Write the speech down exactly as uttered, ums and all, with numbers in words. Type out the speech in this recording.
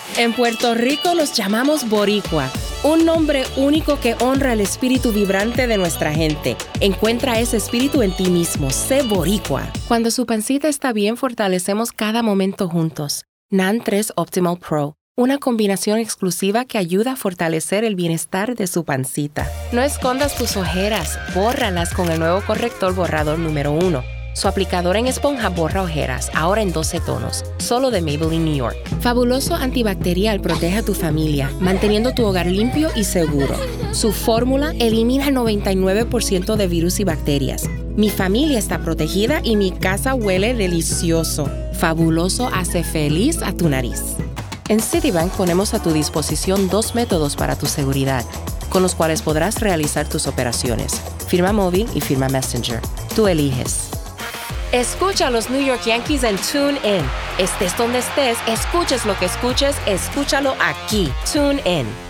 En Puerto Rico los llamamos boricua, un nombre único que honra el espíritu vibrante de nuestra gente. Encuentra ese espíritu en ti mismo, sé boricua. Cuando su pancita está bien, fortalecemos cada momento juntos. N A N tres Optimal Pro, una combinación exclusiva que ayuda a fortalecer el bienestar de su pancita. No escondas tus ojeras, bórralas con el nuevo corrector borrador número uno. Su aplicador en esponja borra ojeras, ahora en doce tonos, solo de Maybelline New York. Fabuloso antibacterial protege a tu familia, manteniendo tu hogar limpio y seguro. Su fórmula elimina el noventa y nueve por ciento de virus y bacterias. Mi familia está protegida y mi casa huele delicioso. Fabuloso hace feliz a tu nariz. En Citibank ponemos a tu disposición dos métodos para tu seguridad, con los cuales podrás realizar tus operaciones. Firma móvil y firma Messenger. Tú eliges. Escucha a los New York Yankees en TuneIn. Estés donde estés, escuches lo que escuches, escúchalo aquí. TuneIn.